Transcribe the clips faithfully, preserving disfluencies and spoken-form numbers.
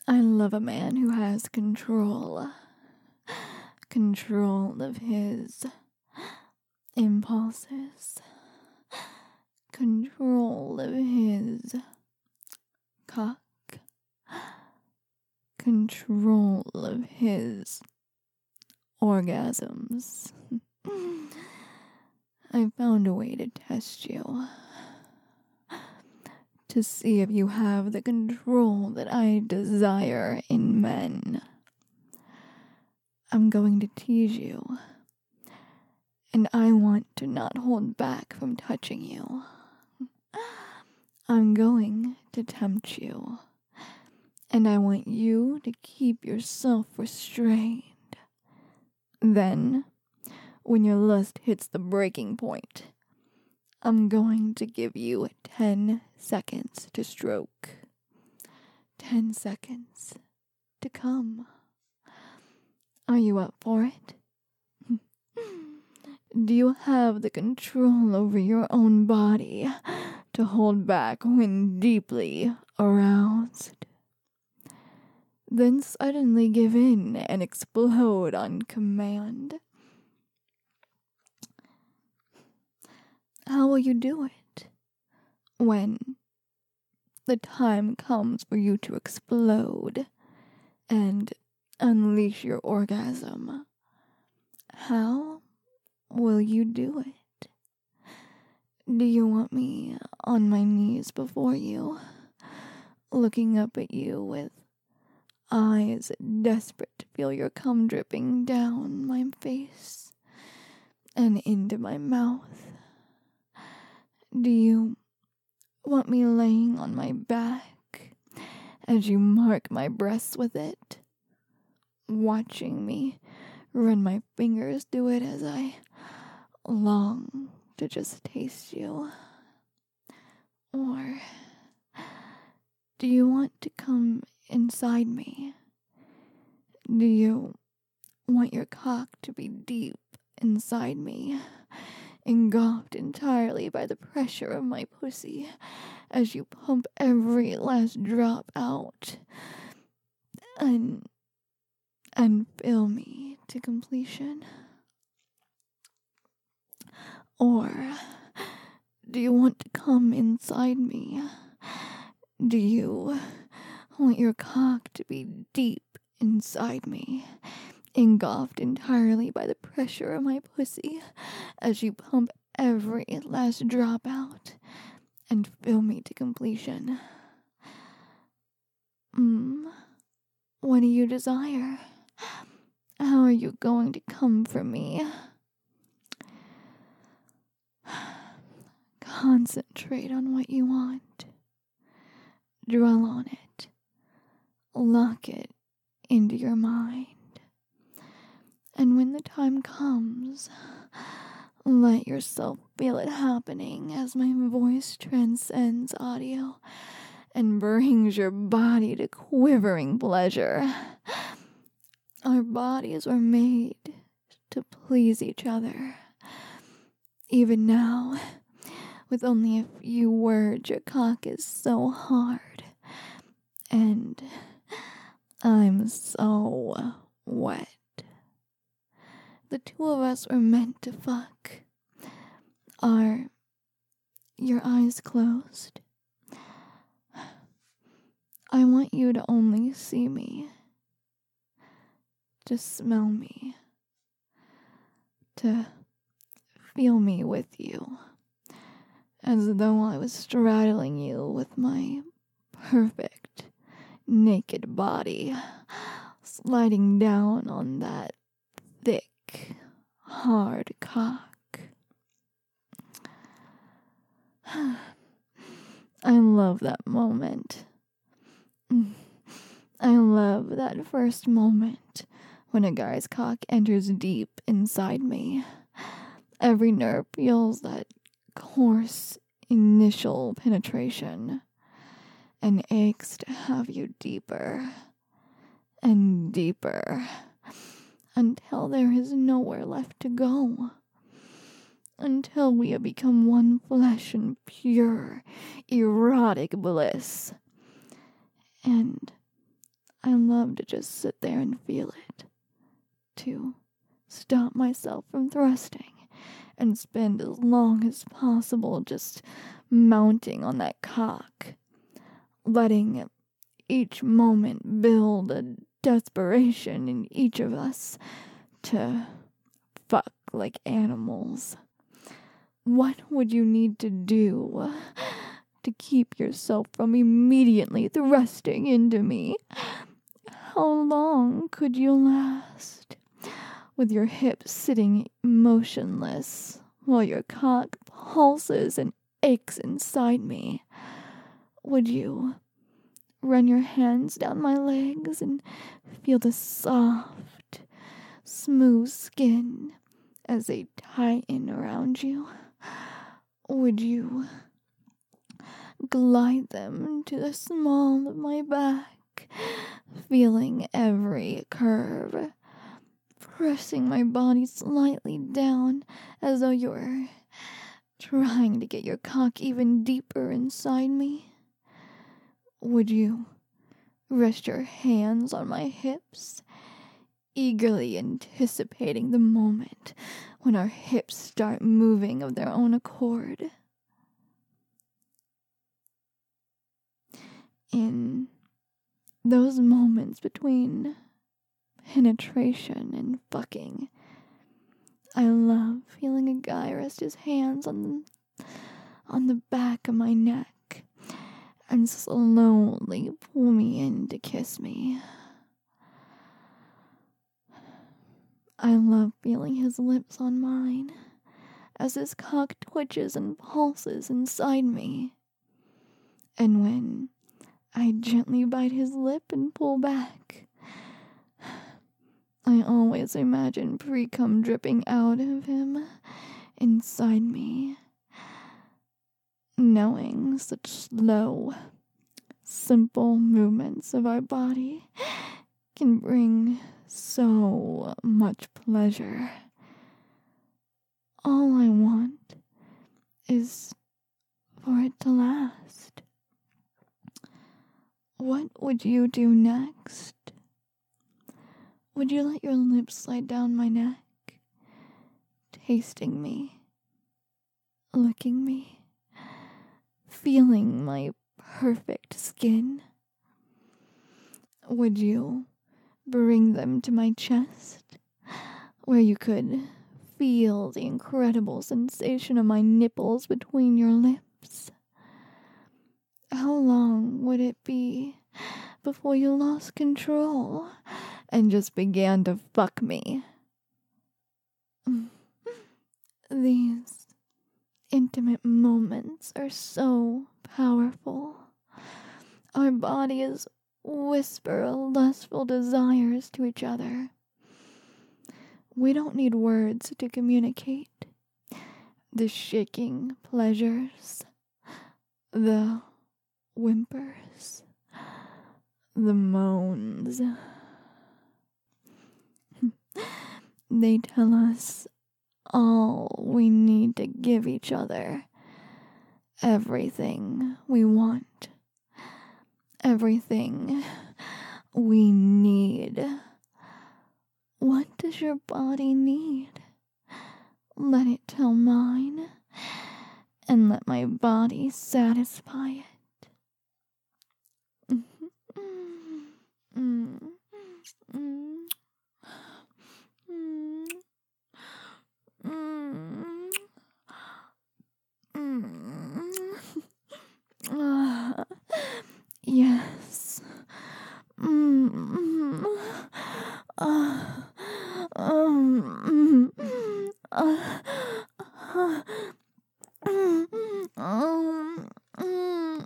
I love a man who has control. Control of his impulses. Control of his cock. Control of his orgasms. I found a way to test you. To see if you have the control that I desire in men. I'm going to tease you. And I want to not hold back from touching you. I'm going to tempt you. And I want you to keep yourself restrained. Then, when your lust hits the breaking point, I'm going to give you ten seconds to stroke. Ten seconds to come. Are you up for it? Do you have the control over your own body to hold back when deeply aroused? Then suddenly give in and explode on command. How will you do it when the time comes for you to explode and unleash your orgasm? How will you do it? Do you want me on my knees before you, looking up at you with eyes desperate to feel your cum dripping down my face and into my mouth? Do you want me laying on my back as you mark my breasts with it, watching me run my fingers through it as I long to just taste you? Or do you want to come inside me? Do you want your cock to be deep inside me, engulfed entirely by the pressure of my pussy as you pump every last drop out and and fill me to completion? Or do you want to come inside me? Do you want your cock to be deep inside me, engulfed entirely by the pressure of my pussy as you pump every last drop out and fill me to completion? Hmm, what do you desire? How are you going to come for me? Concentrate on what you want. Dwell on it. Lock it into your mind. And when the time comes, let yourself feel it happening as my voice transcends audio and brings your body to quivering pleasure. Our bodies were made to please each other. Even now, with only a few words, your cock is so hard. And I'm so wet. The two of us were meant to fuck. Are your eyes closed? I want you to only see me, to smell me, to feel me with you, as though I was straddling you with my perfect naked body, sliding down on that thick, hard cock. I love that moment. I love that first moment when a guy's cock enters deep inside me. Every nerve feels that coarse initial penetration and aches to have you deeper and deeper until there is nowhere left to go. Until we have become one flesh and pure, erotic bliss. And I love to just sit there and feel it. To stop myself from thrusting and spend as long as possible just mounting on that cock, letting each moment build a desperation in each of us to fuck like animals. What would you need to do to keep yourself from immediately thrusting into me? How long could you last? With your hips sitting motionless while your cock pulses and aches inside me. Would you run your hands down my legs and feel the soft, smooth skin as they tighten around you? Would you glide them to the small of my back, feeling every curve, pressing my body slightly down as though you were trying to get your cock even deeper inside me? Would you rest your hands on my hips, eagerly anticipating the moment when our hips start moving of their own accord? In those moments between penetration and fucking, I love feeling a guy rest his hands on the, on the back of my neck and slowly pull me in to kiss me. I love feeling his lips on mine as his cock twitches and pulses inside me. And when I gently bite his lip and pull back, I always imagine pre-cum dripping out of him inside me, knowing such slow, simple movements of our body can bring so much pleasure. All I want is for it to last. What would you do next? Would you let your lips slide down my neck, tasting me, licking me, feeling my perfect skin? Would you bring them to my chest, where you could feel the incredible sensation of my nipples between your lips? How long would it be before you lost control and just began to fuck me? These intimate moments are so powerful. Our bodies whisper lustful desires to each other. We don't need words to communicate. The shaking pleasures, the whimpers, the moans. They tell us all we need to give each other, everything we want, everything we need. What does your body need? Let it tell mine, and let my body satisfy it. Mm. Mm. Mm. Mm. Mm. Ah, yes. Mm. Ah. Um. Ah. Ah. Mm. Um. Mm.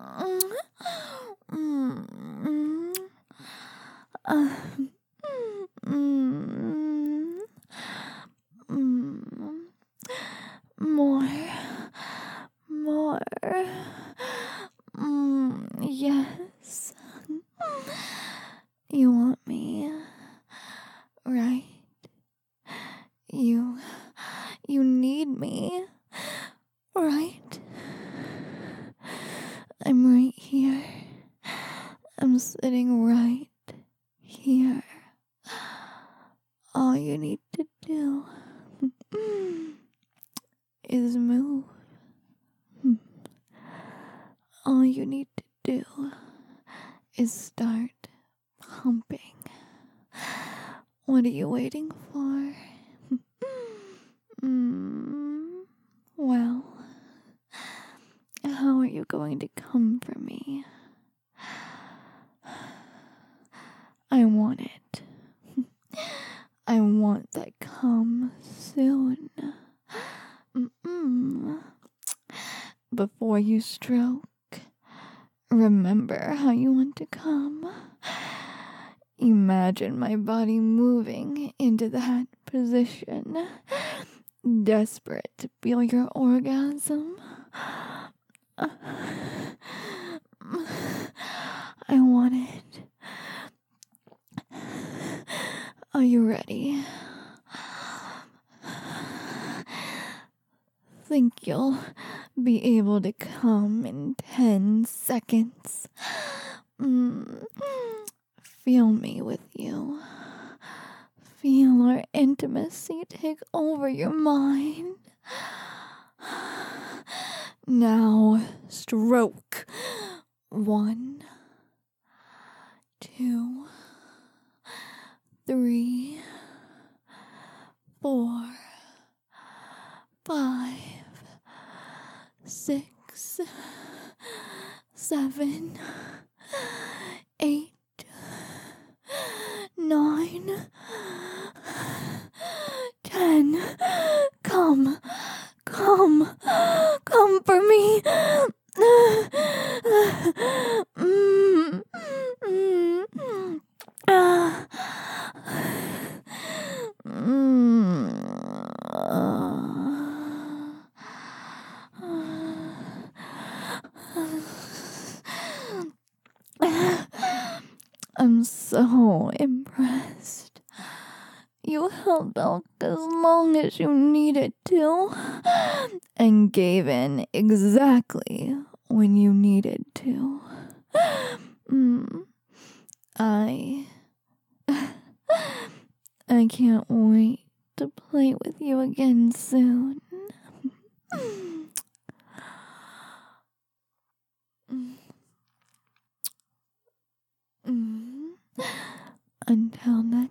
Mm. Uh, mm, mm, more, more, mm, yes, you want me, right? You, you need me, right? I'm right here. I'm sitting right here. All you need to do is move. All you need to do is start pumping. What are you waiting for? mm, well, how are you going to come for me? I want it. I want that come soon. Mm-mm. Before you stroke, remember how you want to come. Imagine my body moving into that position, desperate to feel your orgasm. I want it. Are you ready? Think you'll be able to come in ten seconds? Mm. Feel me with you. Feel our intimacy take over your mind. Now, stroke. One, two, three, four, five, six, seven, eight, nine, ten. Come, come, come for me. Mm, mm, mm. Ah. Mm. I'm so impressed. You held back as long as you needed to, and gave in exactly when you needed to. Mm. I... I can't wait to play with you again soon. Mm. Until next